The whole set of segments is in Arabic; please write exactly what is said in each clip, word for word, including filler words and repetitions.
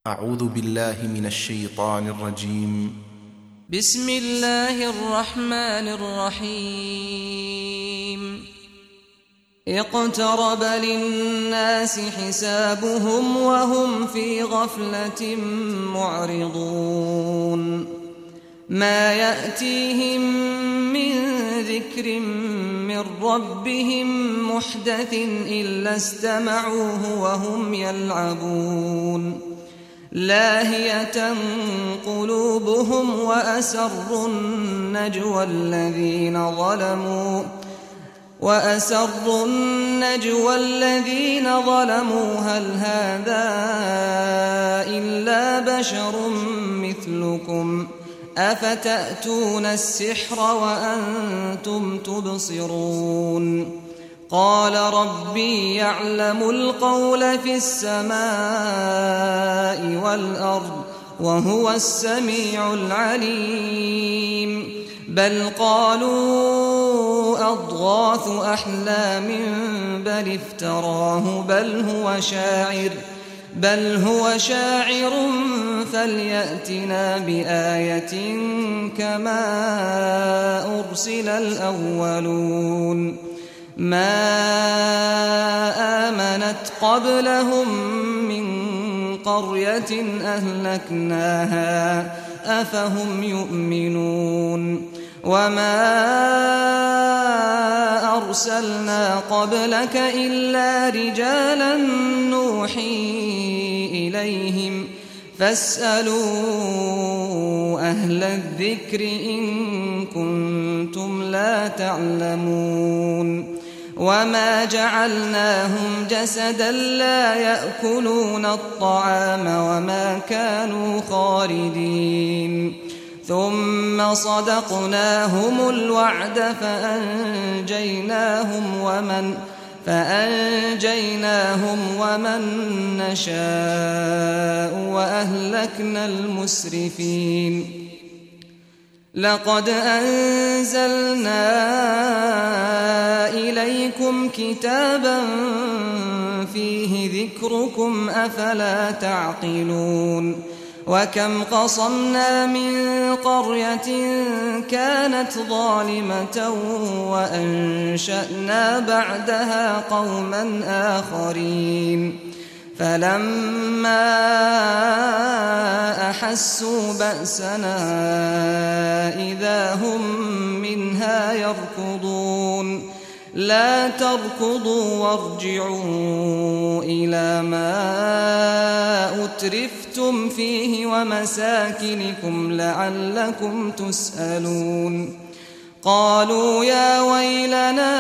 أعوذ بالله من الشيطان الرجيم. بسم الله الرحمن الرحيم. اقترب للناس حسابهم وهم في غفلة معرضون. ما يأتيهم من ذكر من ربهم محدث إلا استمعوه وهم يلعبون. لاهية قلوبهم وأسروا النجوى الذين ظلموا وأسروا النجوى الذين ظلموا هل هذا إلا بشر مثلكم أفتأتون السحر وأنتم تبصرون. قال ربي يعلم القول في السماء والأرض وهو السميع العليم. بل قالوا أضغاث أحلام بل افتراه بل هو شاعر بل هو شاعر فليأتنا بآية كما أرسل الأولون. ما آمنت قبلهم من قرية أهلكناها أفهم يؤمنون. وما أرسلنا قبلك إلا رجالا نوحي إليهم فاسألوا أهل الذكر إن كنتم لا تعلمون. وما جعلناهم جسدا لا يأكلون الطعام وما كانوا خالدين. ثم صدقناهم الوعد فأنجيناهم ومن فأنجيناهم ومن نشاء وأهلكنا المسرفين. لقد أنزلنا إليكم كتابا فيه ذكركم أفلا تعقلون. وكم قصمنا من قرية كانت ظالمة وأنشأنا بعدها قوما آخرين. فلما أحسوا بأسنا إذا هم منها يركضون. لا تركضوا وارجعوا إلى ما أترفتم فيه ومساكنكم لعلكم تسألون. قالوا يا ويلنا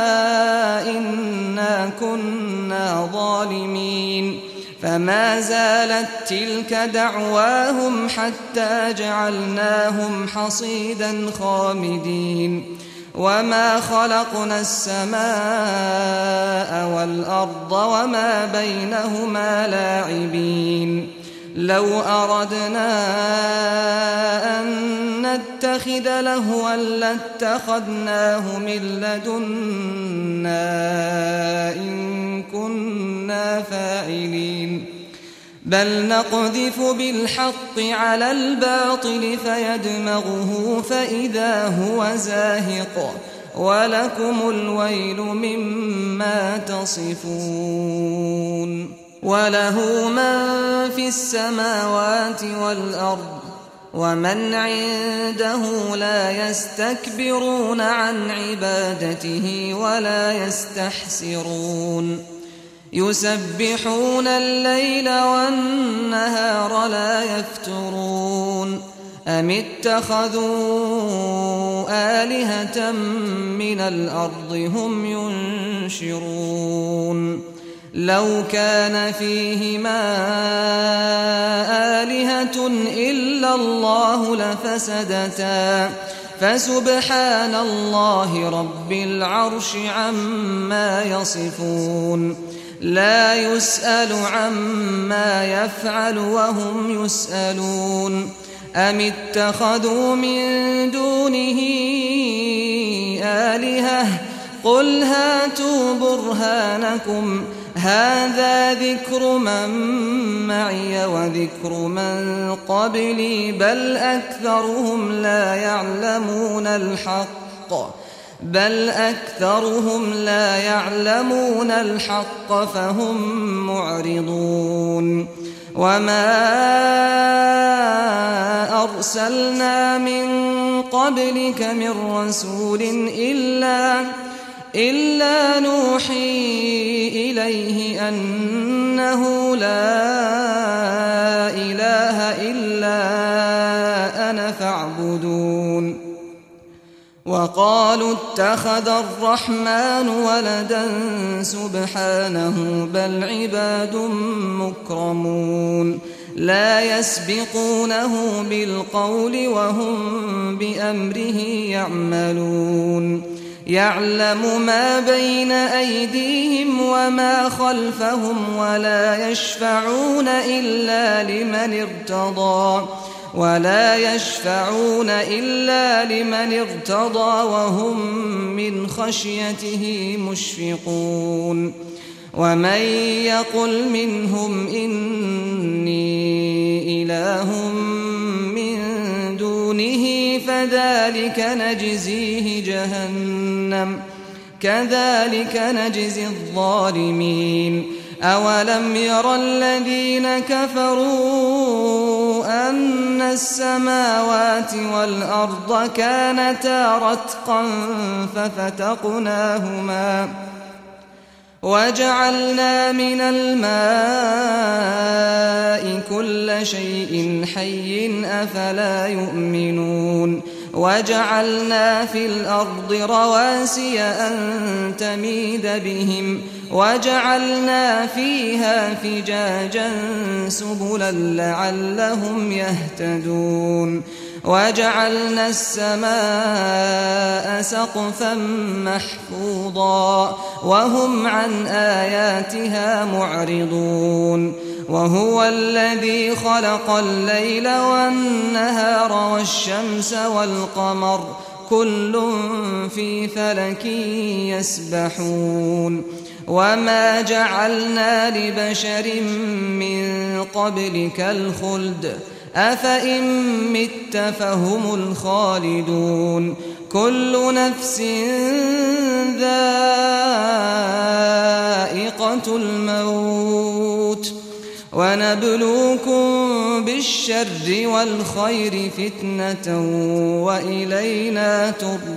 إنا كنا ظالمين. فما زالت تلك دعواهم حتى جعلناهم حصيدا خامدين. وما خلقنا السماء والأرض وما بينهما لاعبين. لو أردنا أن نتخذ لهوا لاتخذناه من لدنا إن كنا فاعلين. بل نقذف بالحق على الباطل فيدمغه فإذا هو زاهق ولكم الويل مما تصفون. وله من في السماوات والأرض ومن عنده لا يستكبرون عن عبادته ولا يستحسرون. يسبحون الليل والنهار لا يفترون. أم اتخذوا آلهة من الأرض هم ينشرون. لو كان فيهما آلهة إلا الله لفسدتا فسبحان الله رب العرش عما يصفون. لا يسأل عما يفعل وهم يسألون. أم اتخذوا من دونه آلهة قل هاتوا برهانكم هذا ذكر من معي وذكر من قبلي بل أكثرهم لا يعلمون الحق بل أكثرهم لا يعلمون الحق فهم معرضون وما أرسلنا من قبلك من رسول إلا إلا نوحي إليه أنه لا إله إلا أنا فاعبدون وقالوا اتخذ الرحمن ولدا سبحانه بل عباد مكرمون لا يسبقونه بالقول وهم بأمره يعملون يعلم ما بين أيديهم وما خلفهم ولا يشفعون إلا لمن ارتضى ولا يشفعون إلا لمن ارتضى وهم من خشيته مشفقون ومن يقل منهم إني إله من دونه فذلك نجزيه جهنم كذلك نجزي الظالمين أولم ير الذين كفروا أن السماوات والأرض كانتا رتقا ففتقناهما وجعلنا من الماء كل شيء حي أفلا يؤمنون وجعلنا في الأرض رواسي أن تميد بهم وجعلنا فيها فجاجا سبلا لعلهم يهتدون وجعلنا السماء سقفا محفوظا وهم عن آياتها معرضون وهو الذي خلق الليل والنهار والشمس والقمر كل في فلك يسبحون وما جعلنا لبشر من قبلك الخلد أفإن مت فهم الخالدون كل نفس ذائقة الموت ونبلوكم بالشر والخير فتنة وإلينا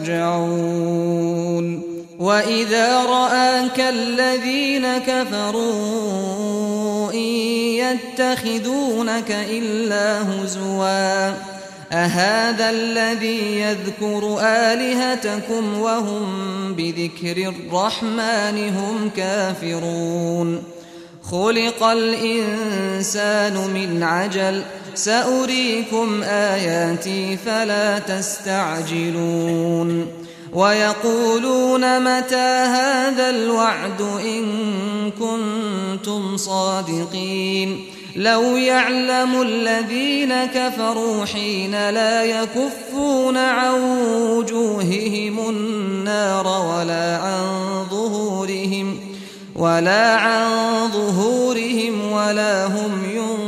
ترجعون وإذا رآك الذين كفروا إن يتخذونك إلا هزوا أهذا الذي يذكر آلهتكم وهم بذكر الرحمن هم كافرون خلق الإنسان من عجل سأريكم آياتي فلا تستعجلون ويقولون متى هذا الوعد إن كنتم صادقين لو يعلم الذين كفروا حين لا يكفون عن وجوههم النار ولا عن ظهورهم ولا عن ظهورهم ولا هم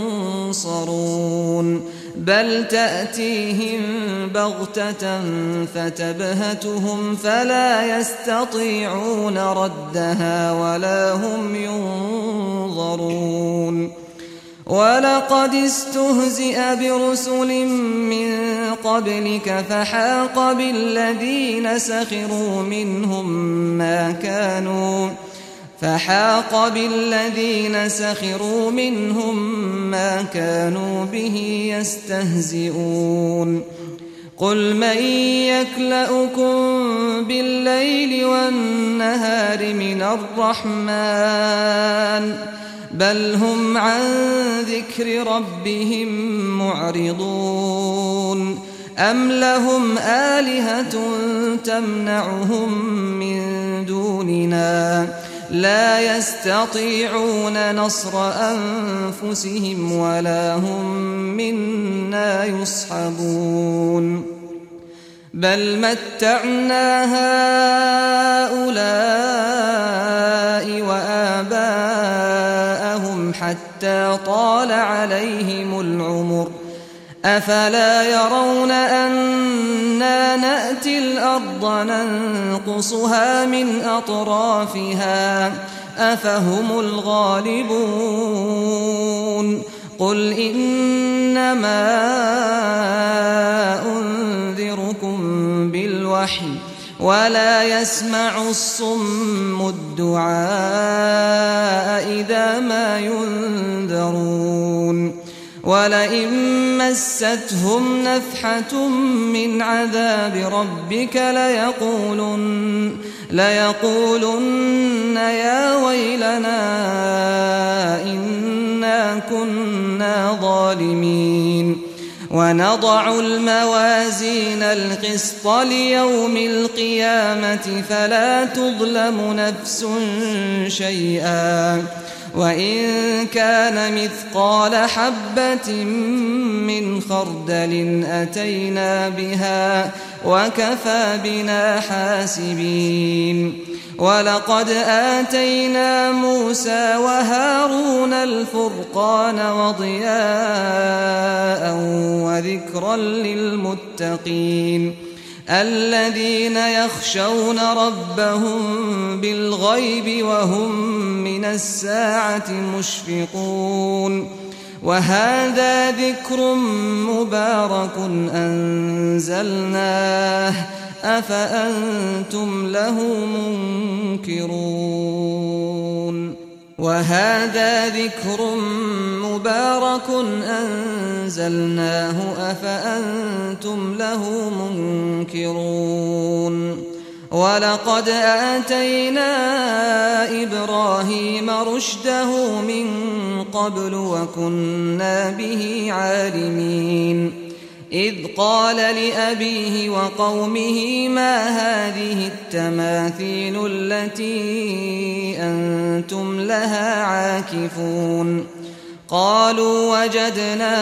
ينصرون بل تأتيهم بغتة فتبهتهم فلا يستطيعون ردها ولا هم ينظرون ولقد استهزئ برسل من قبلك فحاق بالذين سخروا منهم ما كانوا فحاق بالذين سخروا منهم ما كانوا به يستهزئون قل من يكلؤكم بالليل والنهار من الرحمن بل هم عن ذكر ربهم معرضون أم لهم آلهة تمنعهم من دوننا لا يستطيعون نصر أنفسهم ولا هم منا يصحبون بل متعنا هؤلاء الآباء وآباءهم حتى طال عليهم العمر أفلا يرون أنا نأتي الأرض ننقصها من أطرافها أفهم الغالبون قل إنما أنذركم بالوحي ولا يسمع الصم الدعاء إذا ما ينذرون ولئن مستهم نفحة من عذاب ربك ليقولن, ليقولن يا ويلنا إنا كنا ظالمين ونضع الموازين القسط ليوم القيامة فلا تظلم نفس شيئا وإن كان مثقال حبة من خردل أتينا بها وكفى بنا حاسبين ولقد آتينا موسى وهارون الفرقان وضياء وذكرا للمتقين الذين يخشون ربهم بالغيب وهم من الساعة مشفقون وهذا ذكر مبارك أنزلناه أفأنتم له منكرون وهذا ذكر مبارك أنزلناه أفأنتم له منكرون ولقد آتينا إبراهيم رشده من قبل وكنا به عالمين إذ قال لأبيه وقومه ما هذه التماثيل التي أنتم لها عاكفون قالوا وجدنا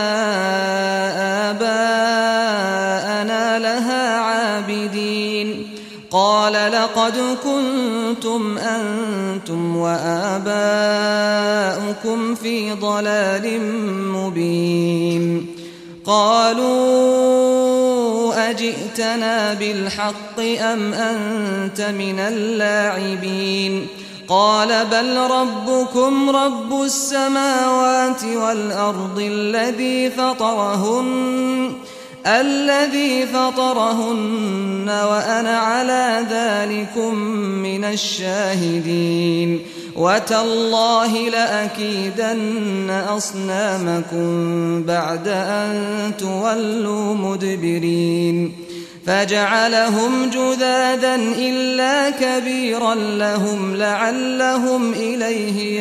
آباءنا لها عابدين قال لقد كنتم أنتم وآباؤكم في ضلال مبين قالوا أجئتنا بالحق أم أنت من اللاعبين قال بل ربكم رب السماوات والأرض الذي فطرهن الذي فطرهن وأنا على ذلكم من الشاهدين وتالله لأكيدن أصنامكم بعد أن تولوا مدبرين فجعلهم جذاذا إلا كبيرا لهم لعلهم إليه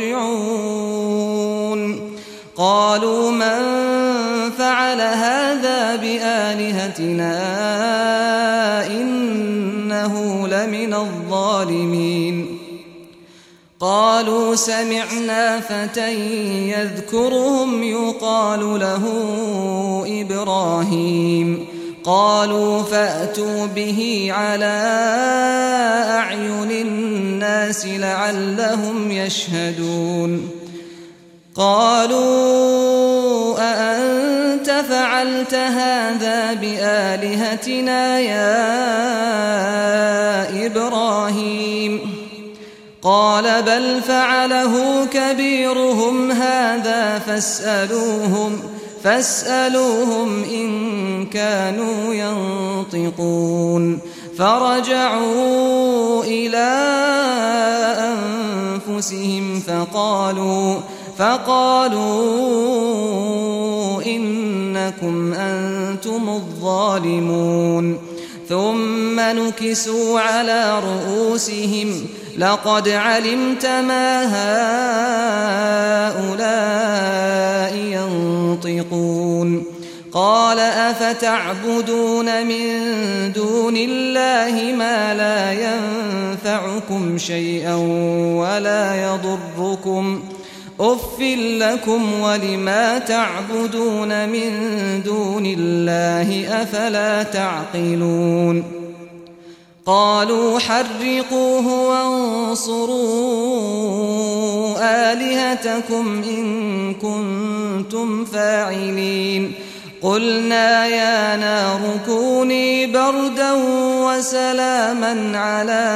يرجعون قالوا من فعل هذا بآلهتنا إنه لمن الظالمين قالوا سمعنا فتى يذكرهم يقال له إبراهيم قالوا فأتوا به على أعين الناس لعلهم يشهدون قالوا أأنت فعلت هذا بآلهتنا يا إبراهيم قال بل فعله كبيرهم هذا فاسألوهم فاسألوهم إن كانوا ينطقون فرجعوا إلى أنفسهم فقالوا فقالوا إنكم أنتم الظالمون ثم نكسوا على رؤوسهم لقد علمت ما هؤلاء ينطقون قال أفتعبدون من دون الله ما لا ينفعكم شيئا ولا يضركم أف لكم ولما تعبدون من دون الله أفلا تعقلون قالوا حرقوه وانصروا آلهتكم إن كنتم فاعلين قلنا يا نار كوني بردا وسلاما على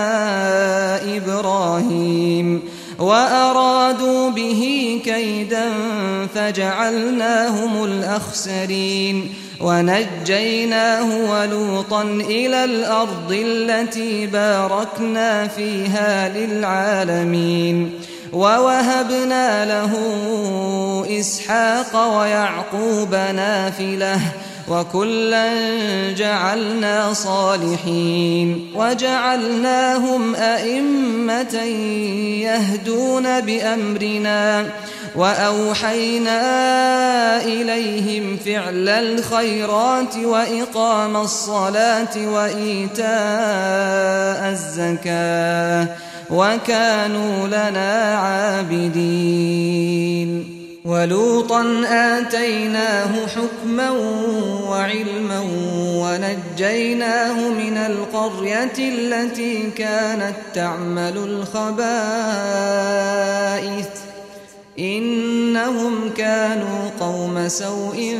إبراهيم وأرادوا به كيدا فجعلناهم الأخسرين ونجيناه ولوطا إلى الأرض التي باركنا فيها للعالمين ووهبنا له إسحاق ويعقوب نافلة وكلا جعلنا صالحين وجعلناهم أئمة يهدون بأمرنا وأوحينا إليهم فعل الخيرات وإقام الصلاة وإيتاء الزكاة وكانوا لنا عابدين ولوطا آتيناه حكما وعلما ونجيناه من القرية التي كانت تعمل الخبائث إنهم كانوا قوم سوء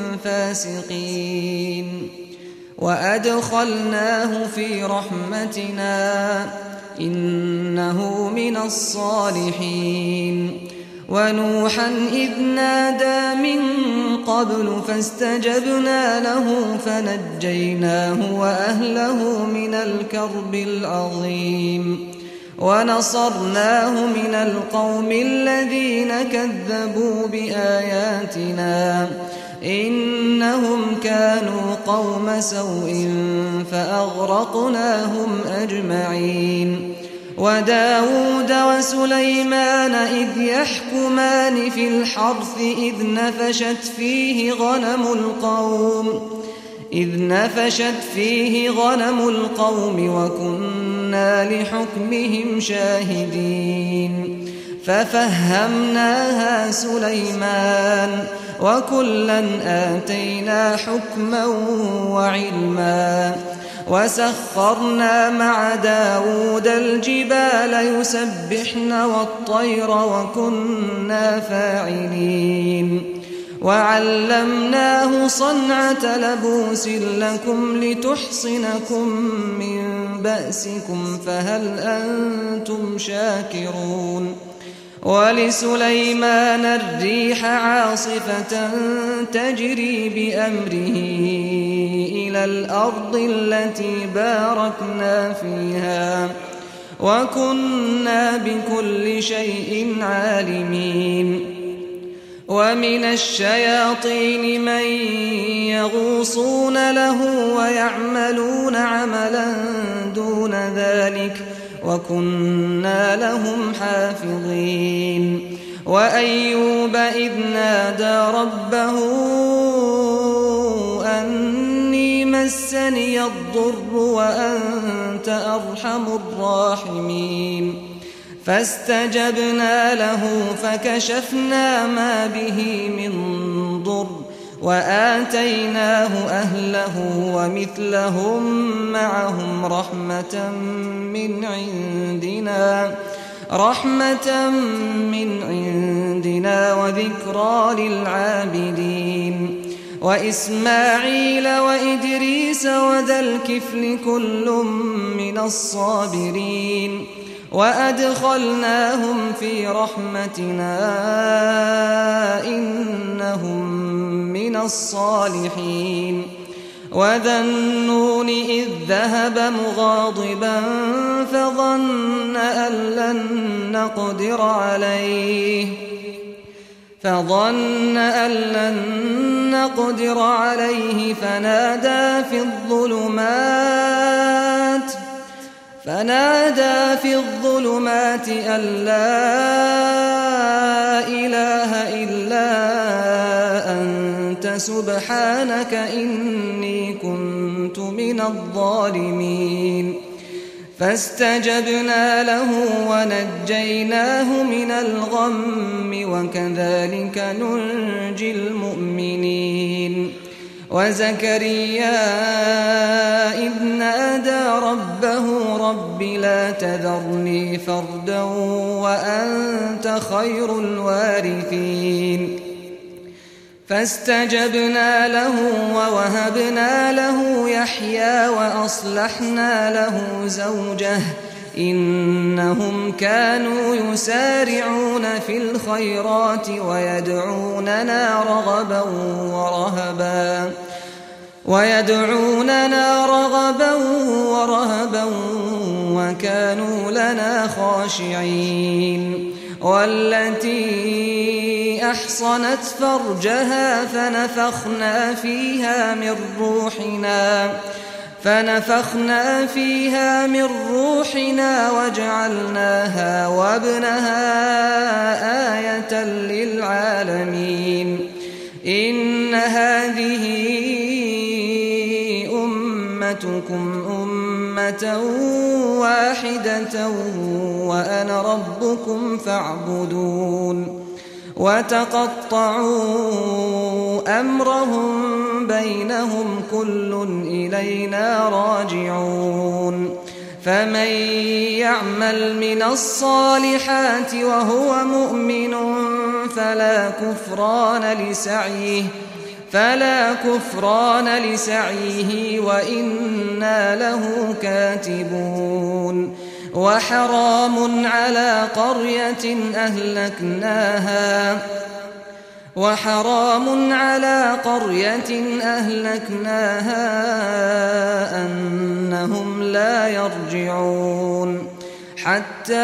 فاسقين وأدخلناه في رحمتنا إنه من الصالحين ونوحا إذ نادى من قبل فاستجبنا له فنجيناه وأهله من الكرب العظيم ونصرناه من القوم الذين كذبوا بآياتنا إنهم كانوا قوم سوء فأغرقناهم أجمعين وداود وسليمان إذ يحكمان في الحرث إذ نفشت فيه غنم القوم إذ نفشت فيه غنم القوم وكنا لحكمهم شاهدين ففهمناها سليمان وكلا آتينا حكما وعلما وسخرنا مع داود الجبال يسبحن والطير وكنا فاعلين وعلمناه صنعة لبوس لكم لتحصنكم من بأسكم فهل أنتم شاكرون ولسليمان الريح عاصفة تجري بأمره إلى الأرض التي باركنا فيها وكنا بكل شيء عالمين ومن الشياطين من يغوصون له ويعملون عملا دون ذلك وكنا لهم حافظين وأيوب إذ نادى ربه أني مسني الضر وأنت أرحم الراحمين فاستجبنا له فكشفنا ما به من ضر وآتيناه أهله ومثلهم معهم رحمة من عندنا رحمة من عندنا وذكرى للعابدين وإسماعيل وإدريس وذا الكفل كل من الصابرين وأدخلناهم في رحمتنا إنهم من الصالحين وذا النون إذ ذهب مغاضبا فظن أن لن نقدر عليه فظن أن لن نقدر عليه فنادى في الظلمات فنادى في الظلمات أن لا إله إلا أنت سبحانك إني كنت من الظالمين فاستجبنا له ونجيناه من الغم وكذلك ننجي المؤمنين وزكريا إذ نادى ربه رب لا تذرني فردا وأنت خير الوارثين فاستجبنا له ووهبنا له يحيى وأصلحنا له زوجه إنهم كانوا يسارعون في الخيرات ويدعوننا رغبا ورهبا ويدعوننا رغبا ورهبا وكانوا لنا خاشعين والتي أحصنت فرجها فنفخنا فيها من روحنا فنفخنا فيها من روحنا وجعلناها وابنها آية للعالمين إن هذه أمتكم أمة واحدة وأنا ربكم فاعبدون وتقطعوا أمرهم بينهم كل إلينا راجعون فمن يعمل من الصالحات وهو مؤمن فلا كفران لسعيه فلا كفران لسعيه وإنا له كاتبون وحرام على قرية أهلكناها وحرام على قرية أهلكناها أنهم لا يرجعون حتى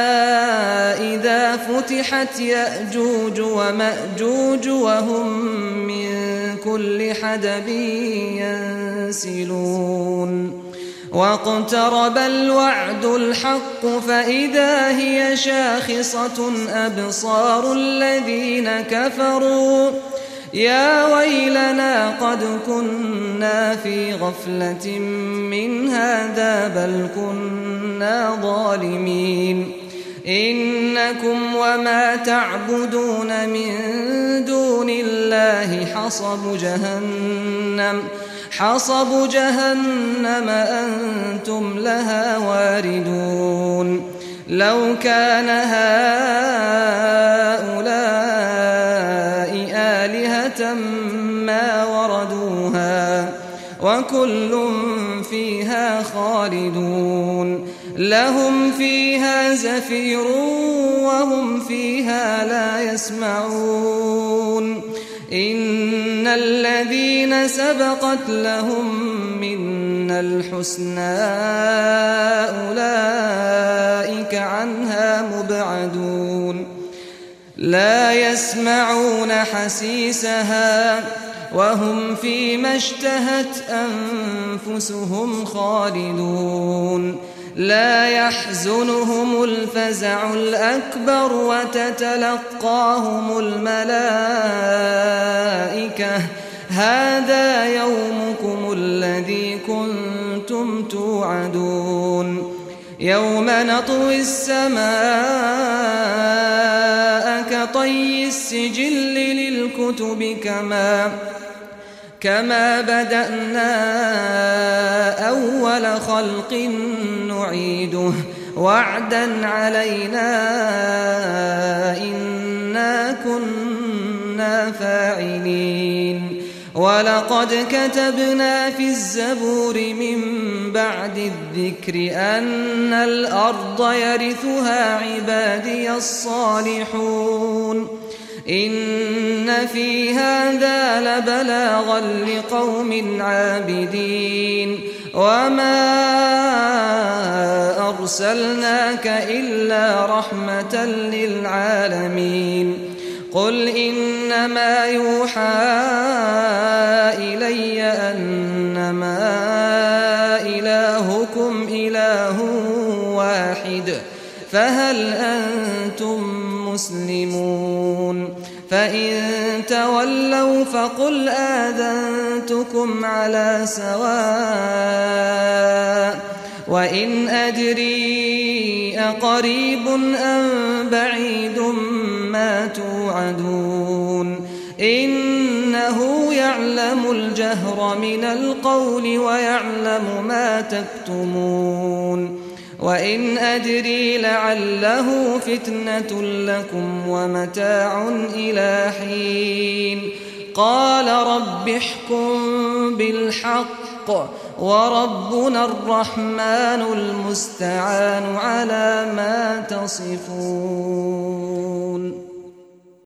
إذا فتحت يأجوج ومأجوج وهم من كل حدب ينسلون واقترب الوعد الحق فإذا هي شاخصة أبصار الذين كفروا يا ويلنا قد كنا في غفلة من هذا بل كنا ظالمين إنكم وما تعبدون من دون الله حصب جهنم حصب جهنم أنتم لها واردون لو كان هؤلاء آلهة ما وردوها وكل فيها خالدون لهم فيها زفير وهم فيها لا يسمعون إن الذين سبقت لهم منا الحسنى أولئك عنها مبعدون لا يسمعون حسيسها وهم فيما اشتهت أنفسهم خالدون لا يحزنهم الفزع الأكبر وتتلقاهم الملائكة هذا يومكم الذي كنتم توعدون يوم نطوي السماء كطي السجل للكتب كما كما بدأنا أول خلق نعيده وعدا علينا إنا كنا فاعلين ولقد كتبنا في الزبور من بعد الذكر أن الأرض يرثها عبادي الصالحون إن في هذا لبلاغا لقوم عابدين وما أرسلناك إلا رحمة للعالمين قل إنما يوحى إلي أنما إلهكم إله واحد فهل أنتم مسلمون فإن تولوا فقل آذنتكم على سواء وإن أدري أقريب أم بعيد ما توعدون إنه يعلم يعلم الجهر من القول ويعلم ما تكتمون وإن أدري لعله فتنة لكم ومتاع إلى حين قال رب احكم بالحق وربنا الرحمن المستعان على ما تصفون.